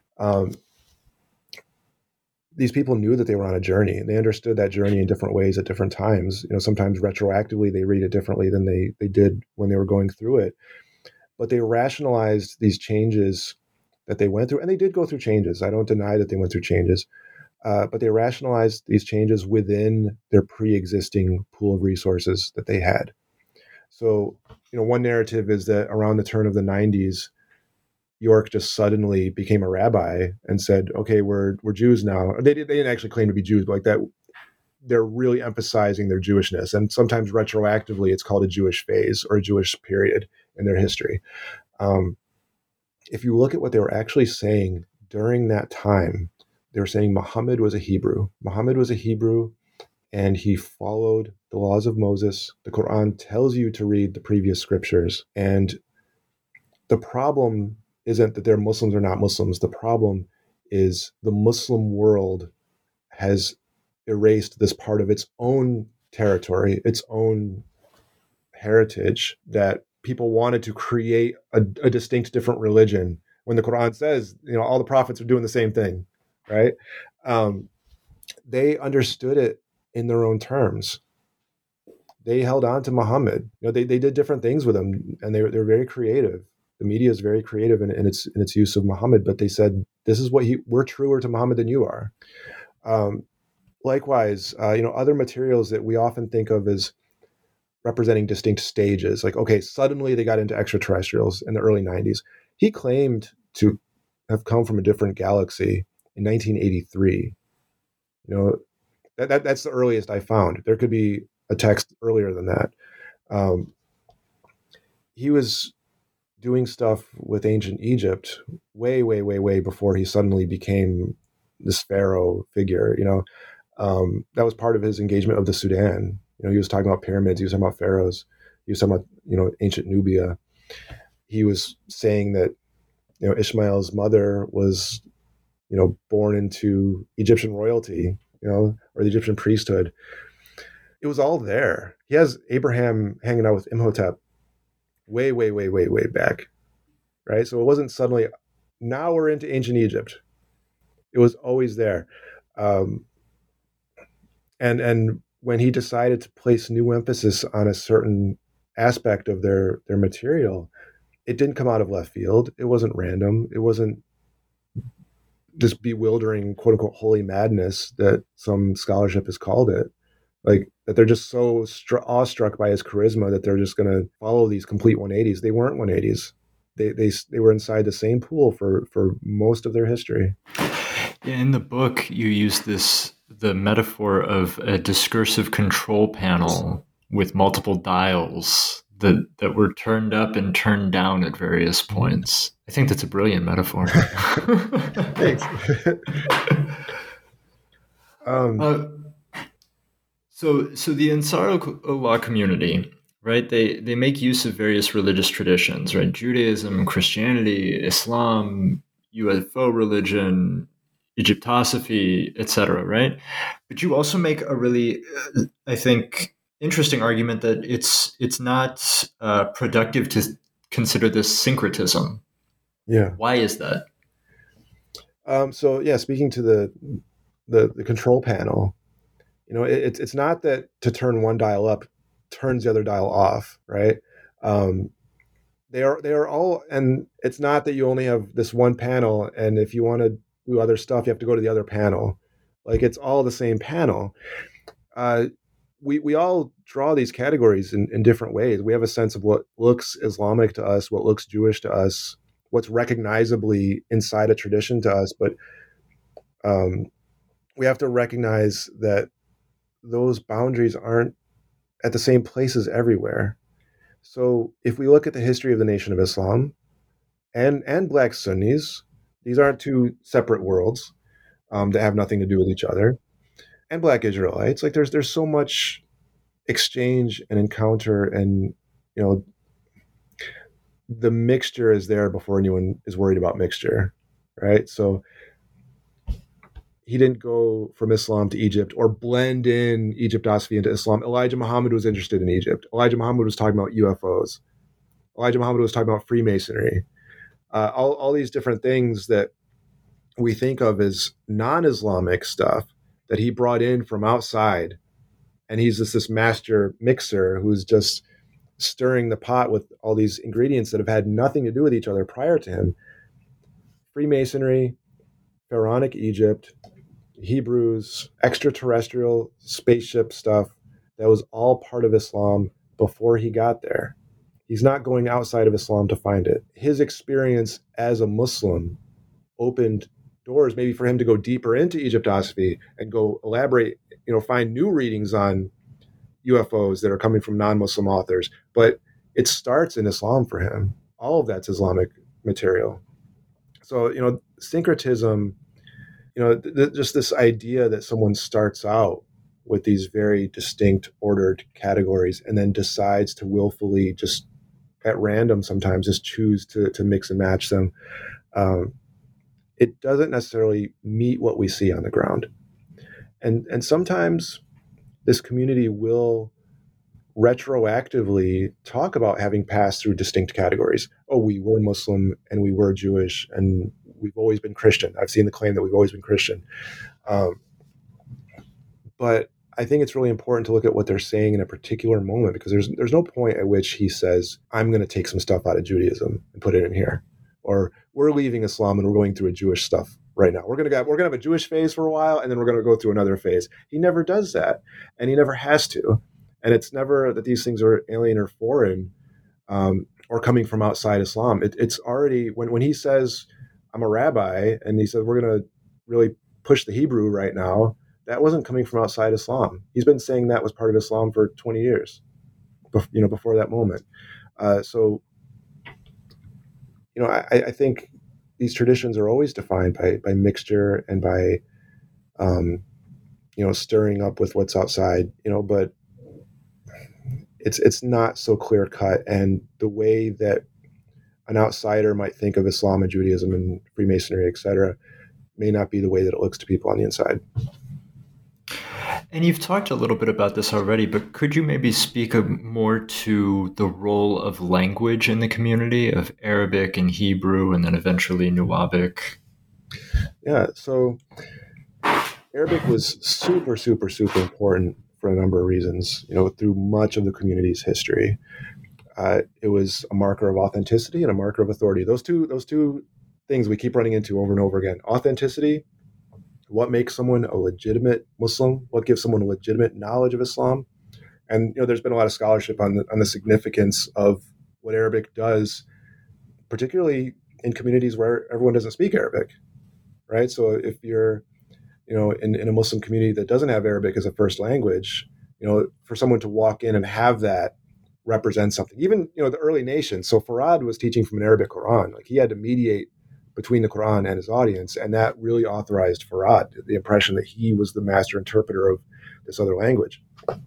These people knew that they were on a journey. They understood that journey in different ways at different times. Sometimes retroactively they read it differently than they did when they were going through it. But they rationalized these changes that they went through, and they did go through changes. I don't deny that they went through changes, but they rationalized these changes within their pre-existing pool of resources that they had. So, one narrative is that around the turn of the 90s, York just suddenly became a rabbi and said, "Okay, we're Jews now." They didn't actually claim to be Jews, but like that, they're really emphasizing their Jewishness. And sometimes retroactively, it's called a Jewish phase or a Jewish period in their history. If you look at what they were actually saying during that time, they were saying Muhammad was a Hebrew. Muhammad was a Hebrew, and he followed the laws of Moses. The Quran tells you to read the previous scriptures. And the problem isn't that they're Muslims or not Muslims. The problem is the Muslim world has erased this part of its own territory, its own heritage, that people wanted to create a distinct different religion when the Quran says, all the prophets are doing the same thing, right? They understood it in their own terms. They held on to Muhammad. They did different things with him, and they're very creative. The media is very creative in its use of Muhammad, but they said, this is what we're truer to Muhammad than you are. Likewise, other materials that we often think of as representing distinct stages, like, okay, suddenly they got into extraterrestrials in the early 90s. He claimed to have come from a different galaxy in 1983. That's the earliest I found. There could be a text earlier than that. He was doing stuff with ancient Egypt way, way, way, way before he suddenly became this pharaoh figure. That was part of his engagement of the Sudan. He was talking about pyramids. He was talking about pharaohs. He was talking about, ancient Nubia. He was saying that, Ishmael's mother was, born into Egyptian royalty, or the Egyptian priesthood. It was all there. He has Abraham hanging out with Imhotep way, way, way, way, way back, right? So it wasn't suddenly, now we're into ancient Egypt. It was always there. And when he decided to place new emphasis on a certain aspect of their material, it didn't come out of left field. It wasn't random. It wasn't this bewildering, quote unquote, holy madness that some scholarship has called it. Like, that they're just so awestruck by his charisma that they're just going to follow these complete 180s. They weren't 180s. They were inside the same pool for most of their history. Yeah, in the book, you use the metaphor of a discursive control panel with multiple dials that were turned up and turned down at various points. I think that's a brilliant metaphor. Thanks. So the Ansar-ullah community, right? They make use of various religious traditions, right? Judaism, Christianity, Islam, UFO religion, Egyptosophy, etc., right? But you also make a really, I think, interesting argument that it's not productive to consider this syncretism. Yeah. Why is that? Speaking to the control panel, it's not that to turn one dial up turns the other dial off, right? They are all, and it's not that you only have this one panel, and if you want to do other stuff, you have to go to the other panel. Like, it's all the same panel. We all draw these categories in different ways. We have a sense of what looks Islamic to us, what looks Jewish to us, what's recognizably inside a tradition to us, but we have to recognize that those boundaries aren't at the same places everywhere. So if we look at the history of the Nation of Islam and Black Sunnis, These aren't two separate worlds that have nothing to do with each other. And Black Israelites, like there's so much exchange and encounter, and you know, the mixture is there before anyone is worried about mixture, right? So he didn't go from Islam to Egypt or blend in Egyptosophy into Islam. Elijah Muhammad was interested in Egypt. Elijah Muhammad was talking about UFOs. Elijah Muhammad was talking about Freemasonry. All these different things that we think of as non-Islamic stuff that he brought in from outside. And he's just this master mixer who's just stirring the pot with all these ingredients that have had nothing to do with each other prior to him. Freemasonry, Pharaonic Egypt, Hebrews, extraterrestrial spaceship stuff, that was all part of Islam before he got there. He's not going outside of Islam to find it. His experience as a Muslim opened doors maybe for him to go deeper into Egyptosophy and go elaborate, find new readings on UFOs that are coming from non-Muslim authors. But it starts in Islam for him. All of that's Islamic material. So, syncretism, just this idea that someone starts out with these very distinct ordered categories and then decides to willfully just at random sometimes just choose to mix and match them. It doesn't necessarily meet what we see on the ground. And sometimes this community will retroactively talk about having passed through distinct categories. Oh, we were Muslim and we were Jewish and we've always been Christian. I've seen the claim that we've always been Christian. But I think it's really important to look at what they're saying in a particular moment, because there's no point at which he says, I'm going to take some stuff out of Judaism and put it in here. Or we're leaving Islam and we're going through a Jewish stuff right now. We're going to have a Jewish phase for a while, and then we're going to go through another phase. He never does that, and he never has to. And it's never that these things are alien or foreign or coming from outside Islam. It's already, when he says, I'm a rabbi, and he says, we're going to really push the Hebrew right now, that wasn't coming from outside Islam. He's been saying that was part of Islam for 20 years, before that moment. I think these traditions are always defined by mixture and by, stirring up with what's outside, but it's not so clear cut. And the way that an outsider might think of Islam and Judaism and Freemasonry, et cetera, may not be the way that it looks to people on the inside. And you've talked a little bit about this already, but could you maybe speak more to the role of language in the community, of Arabic and Hebrew, and then eventually Nuwabic? Yeah, so Arabic was super, super, super important for a number of reasons, through much of the community's history. It was a marker of authenticity and a marker of authority. Those two things we keep running into over and over again. Authenticity, what makes someone a legitimate Muslim? What gives someone a legitimate knowledge of Islam? And there's been a lot of scholarship on the significance of what Arabic does, particularly in communities where everyone doesn't speak Arabic, right? So if you're, in a Muslim community that doesn't have Arabic as a first language, for someone to walk in and have that represent something. Even the early nations. So Farad was teaching from an Arabic Quran. Like he had to mediate between the Quran and his audience, and that really authorized Farad, the impression that he was the master interpreter of this other language.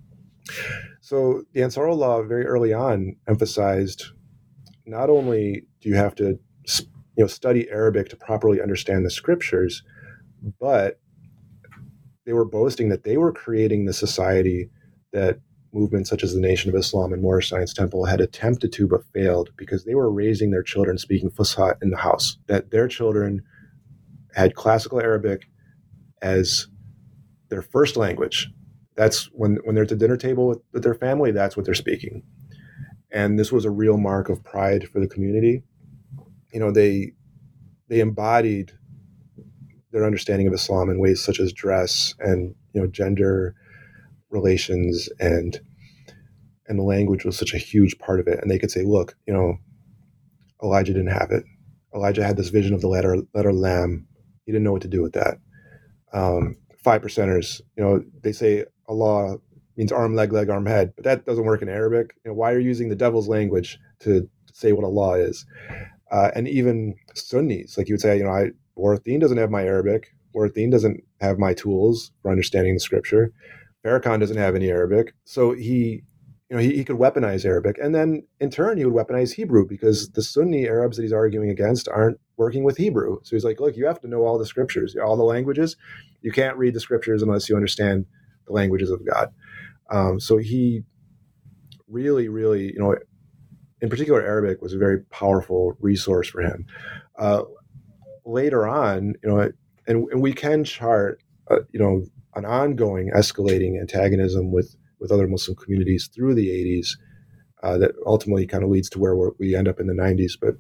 So the Ansarullah very early on emphasized not only do you have to study Arabic to properly understand the scriptures, but they were boasting that they were creating the society that movements such as the Nation of Islam and Moorish Science Temple had attempted to but failed, because they were raising their children speaking Fusha in the house, that their children had classical Arabic as their first language. That's when they're at the dinner table with their family, that's what they're speaking. And this was a real mark of pride for the community. They embodied their understanding of Islam in ways such as dress and, gender relations, and the language was such a huge part of it. And they could say, look, Elijah didn't have it. Elijah had this vision of the letter Lam. He didn't know what to do with that. 5%ers, they say Allah means arm, leg, arm, head, but that doesn't work in Arabic. Why are you using the devil's language to say what Allah is? And even Sunnis, like you would say, Boruthine doesn't have my Arabic. Boruthine doesn't have my tools for understanding the scripture. Farrakhan doesn't have any Arabic. So he could weaponize Arabic. And then in turn, he would weaponize Hebrew because the Sunni Arabs that he's arguing against aren't working with Hebrew. So he's like, look, you have to know all the scriptures, all the languages. You can't read the scriptures unless you understand the languages of God. So he really, really, in particular, Arabic was a very powerful resource for him. Later on, and we can chart, an ongoing escalating antagonism with other Muslim communities through the 80s that ultimately kind of leads to where we end up in the 90s. But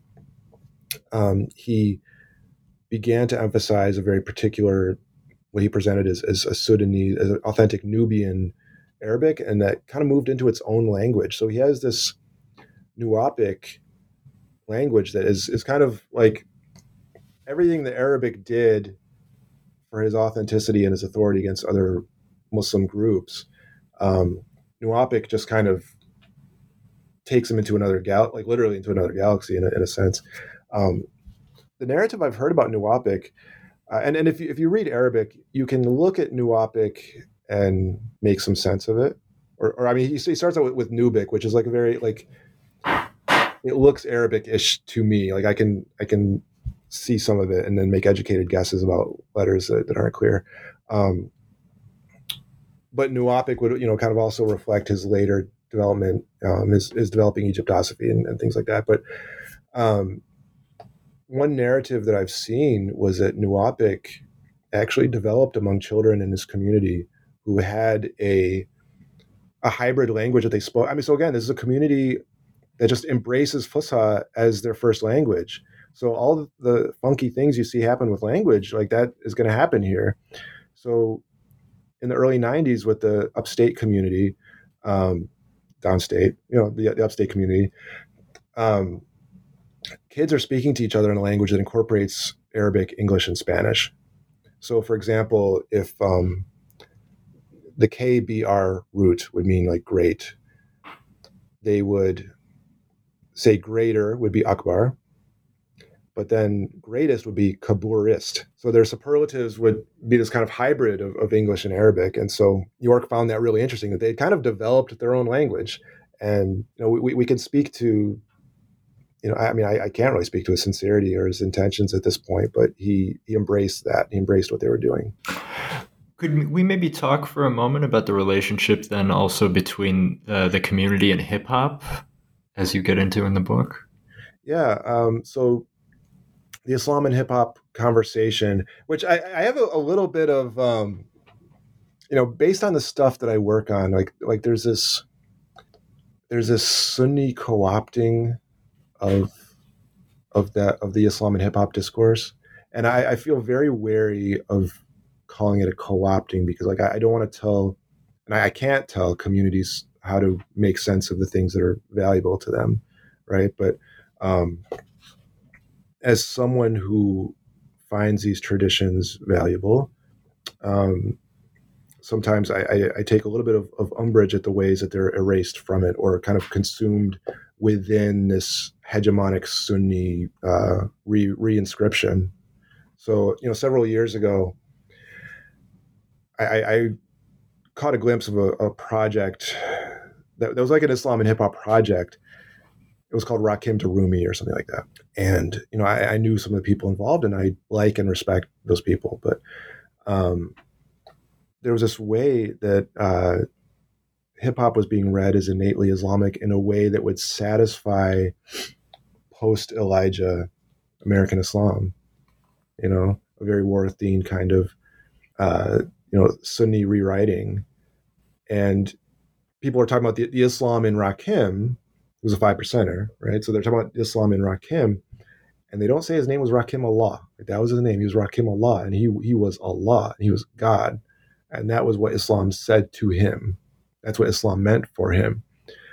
he began to emphasize a very particular, what he presented as a Sudanese, as an authentic Nubian Arabic, and that kind of moved into its own language. So he has this Nuapic language that is kind of like everything that Arabic did for his authenticity and his authority against other Muslim groups. Nuapic just kind of takes him into another literally into another galaxy in a sense. The narrative I've heard about Nuapic, and if you read Arabic, you can look at Nuapic and make some sense of it. Or I mean, he starts out with Nubic, which is like a very it looks Arabic-ish to me. Like I can see some of it and then make educated guesses about letters that aren't clear. But Nuapic would, kind of also reflect his later development, his developing Egyptosophy and things like that. But one narrative that I've seen was that Nuapic actually developed among children in this community who had a hybrid language that they spoke. I mean, so again, this is a community that just embraces Fusha as their first language. So all the funky things you see happen with language, like that is going to happen here. So in the early 90s with the upstate community, downstate, the upstate community, kids are speaking to each other in a language that incorporates Arabic, English, and Spanish. So for example, if the KBR root would mean like great, they would say greater would be Akbar, but then greatest would be kaburist. So their superlatives would be this kind of hybrid of English and Arabic. And so York found that really interesting, that they kind of developed their own language. And we can speak to, I can't really speak to his sincerity or his intentions at this point, but he embraced that. He embraced what they were doing. Could we maybe talk for a moment about the relationship then also between the community and hip hop, as you get into in the book? Yeah. So the Islam and hip hop conversation, which I have a little bit of, based on the stuff that I work on, like there's this Sunni co-opting of the Islam and hip hop discourse, and I feel very wary of calling it a co-opting because I don't want to tell, and I can't tell communities how to make sense of the things that are valuable to them, right? But as someone who finds these traditions valuable, sometimes I take a little bit of umbrage at the ways that they're erased from it or kind of consumed within this hegemonic Sunni reinscription. So, several years ago, I caught a glimpse of a project that was like an Islam and hip hop project. It was called Rakim to Rumi or something like that. And, I knew some of the people involved and I like and respect those people. But there was this way that hip hop was being read as innately Islamic in a way that would satisfy post-Elijah American Islam, a very Warthian kind of, Sunni rewriting. And people are talking about the Islam in Rakim. It was a 5%er, right? So they're talking about Islam in Rakim, and they don't say his name was Rakim Allah. Like that was his name. He was Rakim Allah, and he was Allah, and he was God, and that was what Islam said to him. That's what Islam meant for him.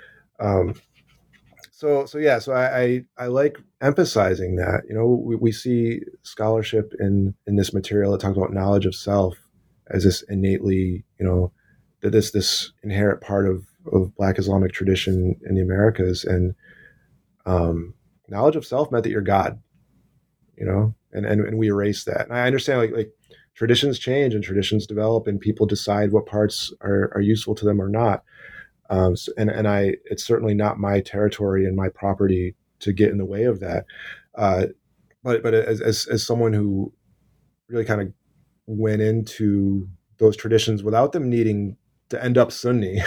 So I like emphasizing that. We see scholarship in this material that talks about knowledge of self as this innately, that this inherent part of Black Islamic tradition in the Americas, and knowledge of self meant that you're God. and we erase that. And I understand like traditions change and traditions develop, and people decide what parts are useful to them or not. It's certainly not my territory and my property to get in the way of that. But as someone who really kind of went into those traditions without them needing to end up Sunni,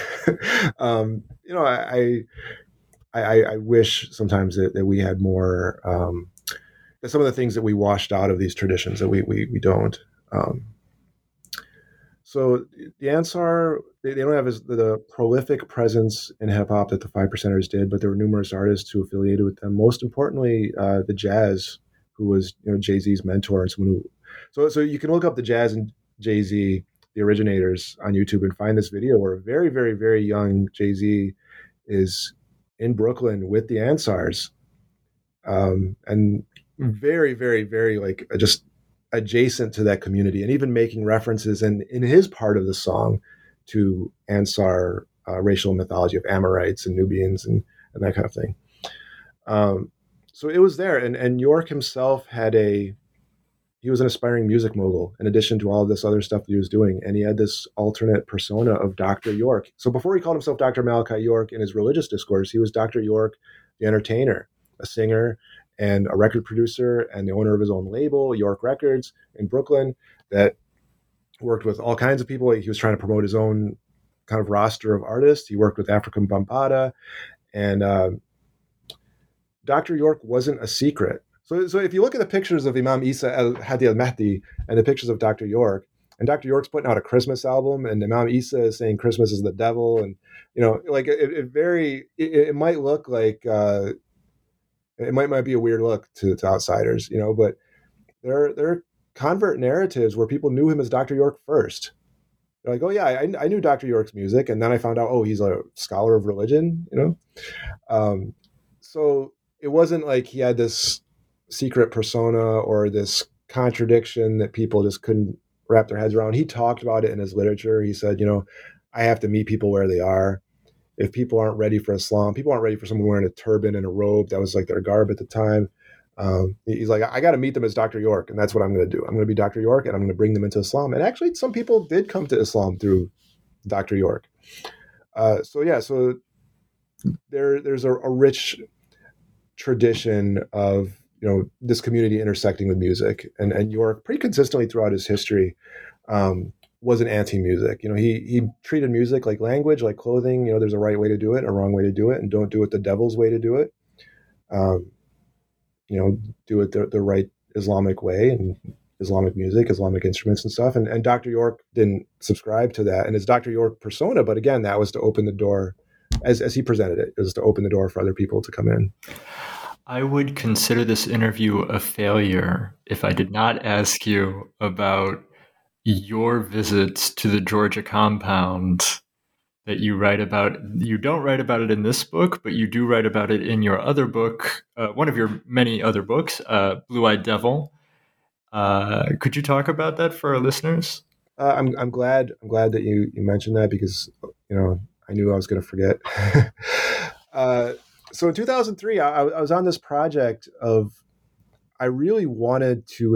I wish sometimes that we had more. Some of the things that we washed out of these traditions that we don't. So the Ansar, they don't have the prolific presence in hip hop that the Five Percenters did, but there were numerous artists who affiliated with them. Most importantly, the Jazz, who was Jay-Z's mentor and someone who. So you can look up the Jazz and Jay-Z, the originators, on YouTube and find this video where a very, very, very young Jay-Z is in Brooklyn with the Ansars, and very, very, very like just adjacent to that community, and even making references in his part of the song to Ansar racial mythology of Amorites and Nubians and that kind of thing. So it was there, and York himself he was an aspiring music mogul in addition to all of this other stuff that he was doing, and he had this alternate persona of Dr. York. So before he called himself Dr. Malachi York in his religious discourse, he was Dr. York, the entertainer, a singer, and a record producer, and the owner of his own label, York Records, in Brooklyn, that worked with all kinds of people. He was trying to promote his own kind of roster of artists. He worked with African Bambaataa, and Dr. York wasn't a secret. So if you look at the pictures of Imam Isa al-Hadi al-Mahdi and the pictures of Dr. York, and Dr. York's putting out a Christmas album, and Imam Isa is saying Christmas is the devil, and like it might look like. It might be a weird look to outsiders, but there are convert narratives where people knew him as Dr. York first. They're like, oh yeah, I knew Dr. York's music, and then I found out, oh, he's a scholar of religion, So it wasn't like he had this secret persona or this contradiction that people just couldn't wrap their heads around. He talked about it in his literature. He said, I have to meet people where they are. If people aren't ready for Islam, people aren't ready for someone wearing a turban and a robe. That was like their garb at the time. He's like, I got to meet them as Dr. York, and that's what I'm going to do. I'm going to be Dr. York, and I'm going to bring them into Islam. And actually, some people did come to Islam through Dr. York. So there's a rich tradition of this community intersecting with music, and York pretty consistently throughout his history wasn't anti-music. He treated music like language, like clothing. There's a right way to do it and a wrong way to do it, and don't do it the devil's way to do it. Do it the right Islamic way, and Islamic music, Islamic instruments and stuff. And Dr. York didn't subscribe to that, and it's Dr. York persona. But again, that was to open the door, as he presented it, was to open the door for other people to come in. I would consider this interview a failure if I did not ask you about your visits to the Georgia compound that you write about. You don't write about it in this book, but you do write about it in your other book, one of your many other books, Blue-Eyed Devil. Could you talk about that for our listeners? I'm glad that you mentioned that, because I knew I was going to forget. So in 2003, I was on this project of, I really wanted to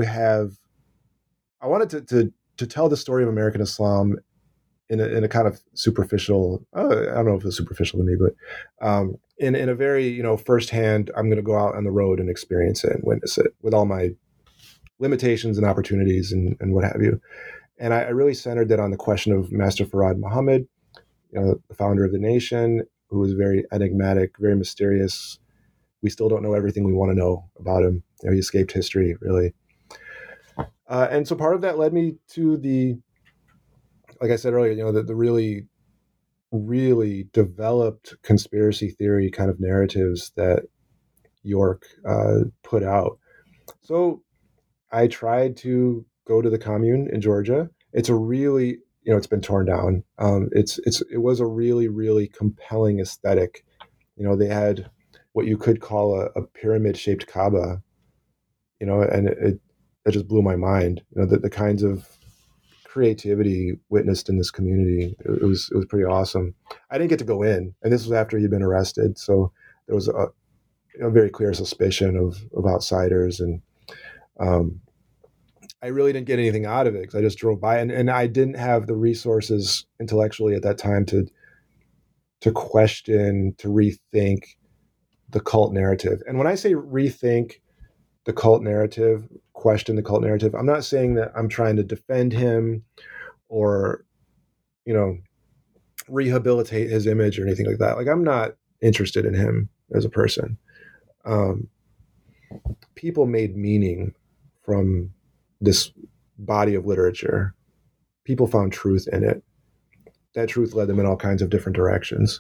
tell the story of American Islam in a kind of superficial, I don't know if it's superficial to me, but in a very, firsthand, I'm going to go out on the road and experience it and witness it with all my limitations and opportunities and what have you. And I really centered that on the question of Master Farad Muhammad, the founder of the nation, who was very enigmatic, very mysterious. We still don't know everything we want to know about him. He escaped history, really. And so part of that led me to like I said earlier, the really, really developed conspiracy theory kind of narratives that York put out. So I tried to go to the commune in Georgia. It's a really, it's been torn down. It was a really, really compelling aesthetic. They had what you could call a pyramid-shaped Kaaba, and it just blew my mind. The kinds of creativity witnessed in this community, it was pretty awesome. I didn't get to go in, and this was after he'd been arrested, so there was a very clear suspicion of outsiders, and I really didn't get anything out of it because I just drove by, and I didn't have the resources intellectually at that time to question, to rethink the cult narrative. And when I say rethink the cult narrative, question the cult narrative, I'm not saying that I'm trying to defend him or, rehabilitate his image or anything like that. Like, I'm not interested in him as a person. People made meaning from this body of literature. People found truth in it. That truth led them in all kinds of different directions.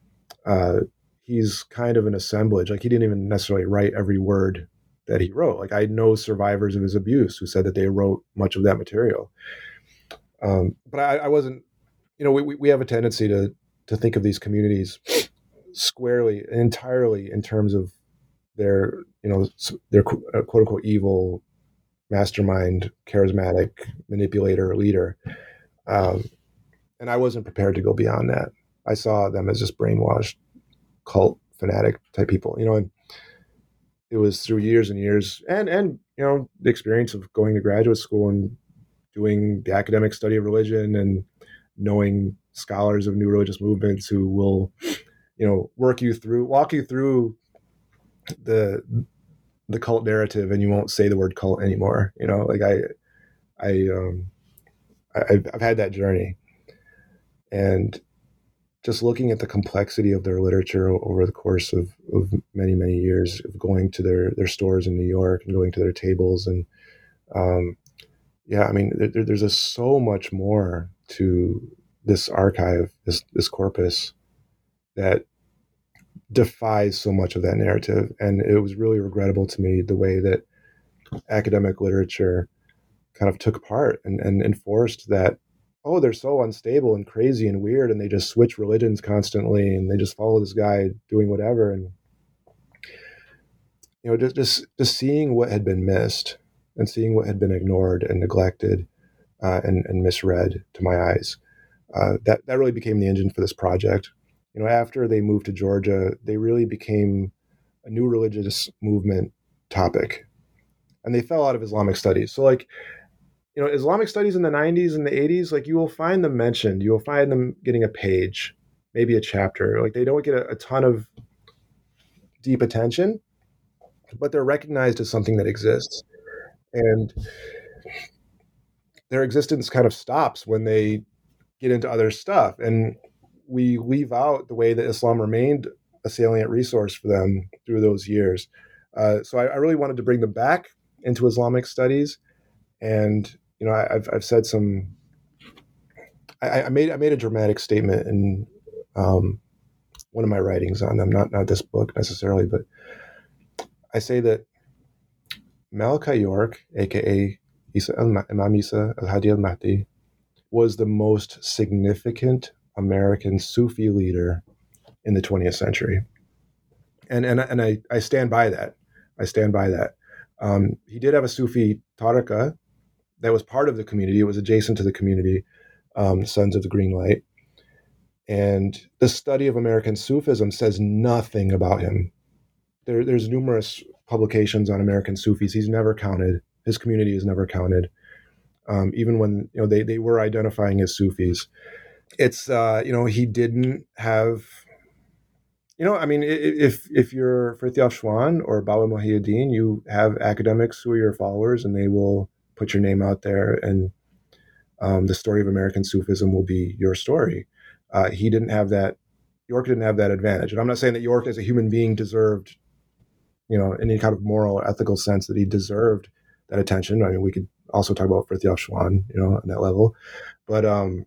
He's kind of an assemblage. Like, he didn't even necessarily write every word that he wrote. Like, I know survivors of his abuse who said that they wrote much of that material. But I wasn't, we have a tendency to think of these communities squarely, entirely in terms of their quote unquote evil mastermind, charismatic manipulator, leader. And I wasn't prepared to go beyond that. I saw them as just brainwashed cult fanatic type people, and it was through years and years and the experience of going to graduate school and doing the academic study of religion and knowing scholars of new religious movements who will, walk you through the cult narrative, and you won't say the word cult anymore. Like I've had that journey, and just looking at the complexity of their literature over the course of many, many years of going to their stores in New York and going to their tables. And there's just so much more to this archive, this corpus that defies so much of that narrative. And it was really regrettable to me the way that academic literature kind of took part and enforced that, oh, they're so unstable and crazy and weird, and they just switch religions constantly, and they just follow this guy doing whatever. And just seeing what had been missed and seeing what had been ignored and neglected and misread to my eyes, that really became the engine for this project. After they moved to Georgia, they really became a new religious movement topic, and they fell out of Islamic studies. So, like, Islamic studies in the 90s and the 80s, like, you will find them mentioned. You will find them getting a page, maybe a chapter. Like, they don't get a ton of deep attention, but they're recognized as something that exists. And their existence kind of stops when they get into other stuff. And we leave out the way that Islam remained a salient resource for them through those years. So I really wanted to bring them back into Islamic studies. And I've said some. I made a dramatic statement in one of my writings on them, not this book necessarily, but I say that Malachi York, aka Imam Isa al-Hadi al-Mahdi, was the most significant American Sufi leader in the 20th century, and I stand by that. I stand by that. He did have a Sufi tariqa that was part of the community. It was adjacent to the community, Sons of the Green Light. And the study of American Sufism says nothing about him. There's numerous publications on American Sufis. He's never counted. His community is never counted. Even when they were identifying as Sufis. It's he didn't have. If you're Fritjof Schwann or Baba Muhyiddin, you have academics who are your followers, and they will put your name out there, and the story of American Sufism will be your story. He didn't have that. York didn't have that advantage. And I'm not saying that York as a human being deserved, in any kind of moral or ethical sense that he deserved that attention. I mean, we could also talk about Fritjof Schwann, on that level. But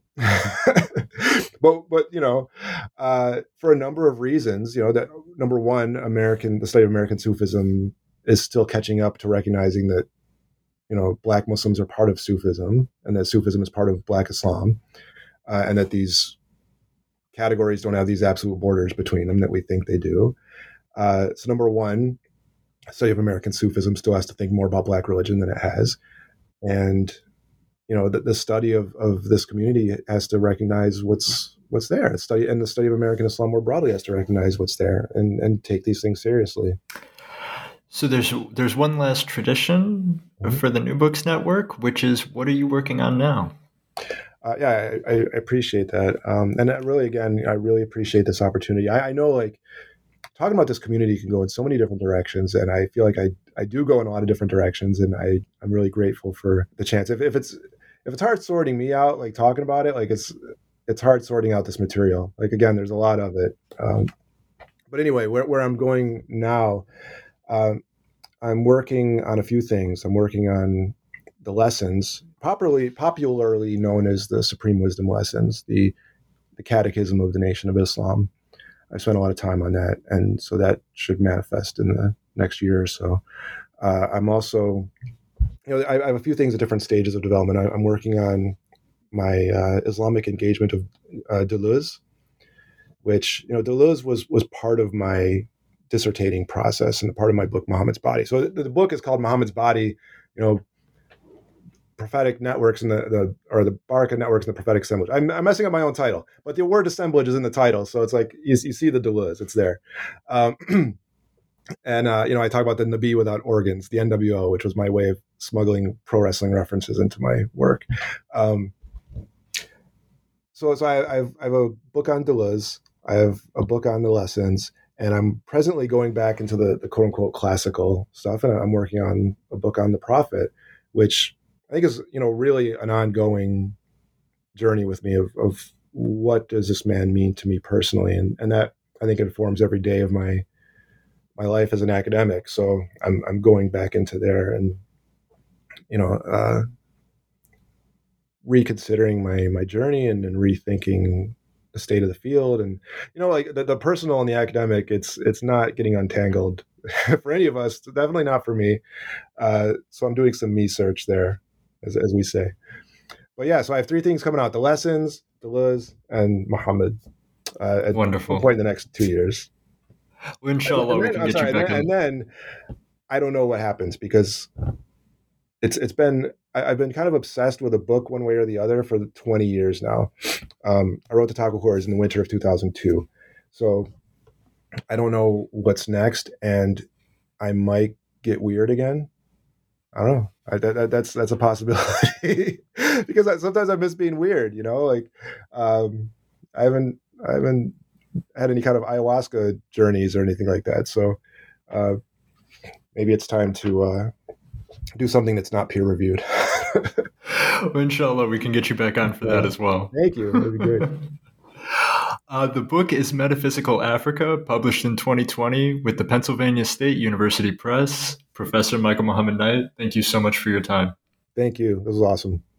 for a number of reasons, that number one, the study of American Sufism is still catching up to recognizing that Black Muslims are part of Sufism, and that Sufism is part of Black Islam, and that these categories don't have these absolute borders between them that we think they do. So number one, study of American Sufism still has to think more about Black religion than it has. And, the study of this community has to recognize what's there. The study of American Islam more broadly has to recognize what's there and take these things seriously. So there's one last tradition for the New Books Network, which is, what are you working on now? Yeah, I appreciate that. And really, again, I really appreciate this opportunity. I know, like, talking about this community can go in so many different directions, and I feel like I do go in a lot of different directions, and I'm really grateful for the chance. If it's hard sorting me out, like talking about it, like it's hard sorting out this material. Like, again, there's a lot of it. But anyway, where I'm going now, I'm working on a few things. I'm working on the lessons, popularly known as the Supreme Wisdom Lessons, the Catechism of the Nation of Islam. I spent a lot of time on that, and so that should manifest in the next year or so. I'm also, I have a few things at different stages of development. I'm working on my Islamic engagement of Deleuze, which, Deleuze was part of my dissertating process and part of my book, Muhammad's Body. So the book is called Muhammad's Body, prophetic networks and the Baraka networks and the prophetic assemblage. I'm messing up my own title, but the word assemblage is in the title, so it's like you see the Deleuze, it's there. And I talk about the Nabi without organs, the NWO, which was my way of smuggling pro wrestling references into my work. So I have a book on Deleuze, I have a book on the lessons, and I'm presently going back into the quote unquote classical stuff, and I'm working on a book on the Prophet, which I think is, really an ongoing journey with me of what does this man mean to me personally, and that I think informs every day of my life as an academic. So I'm going back into there and reconsidering my journey and rethinking the state of the field, and like the personal and the academic. It's not getting untangled for any of us. Definitely not for me. So I'm doing some me search there, as we say. But yeah, so I have three things coming out: the lessons, Deleuze, and Muhammad. At Wonderful. some point in the next 2 years. Well, inshallah, we can get you back in. And then I don't know what happens, because I've been kind of obsessed with a book one way or the other for 20 years now. I wrote the Taku Horrors in the winter of 2002. So I don't know what's next, and I might get weird again. I don't know. That's a possibility because sometimes I miss being weird. I haven't had any kind of ayahuasca journeys or anything like that. So maybe it's time to do something that's not peer reviewed. Well, inshallah, we can get you back on for that as well. Thank you. That'd be great. The book is Metaphysical Africa, published in 2020 with the Pennsylvania State University Press. Professor Michael Muhammad Knight, thank you so much for your time. Thank you. This was awesome.